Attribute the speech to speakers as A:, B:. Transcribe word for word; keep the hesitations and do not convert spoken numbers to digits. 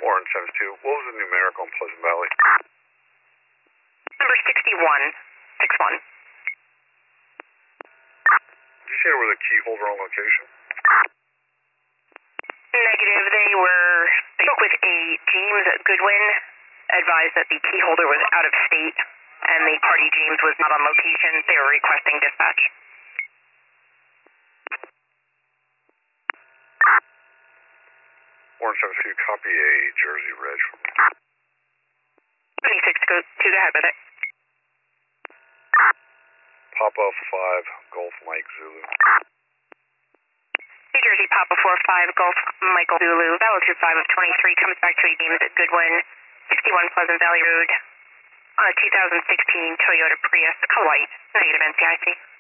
A: Orange seven two. What was the numerical in Pleasant Valley?
B: Number sixty-one, six one.
A: Did you say they were the key holder on location?
B: Negative. They were, they spoke with a James Goodwin, advised that the key holder was out of state, and the party James was not on location. They were requesting dispatch.
A: Orange seven two, copy a Jersey Reg from
B: twenty-six, go, two, go ahead with it.
A: Papa five, Golf Mike Zulu.
B: New Jersey, Papa four five, Golf Michael Zulu, Valid two five of twenty-three, comes back to a James at Goodwin, sixty-one Pleasant Valley Road, on a two thousand sixteen Toyota Prius, White, negative N C I C.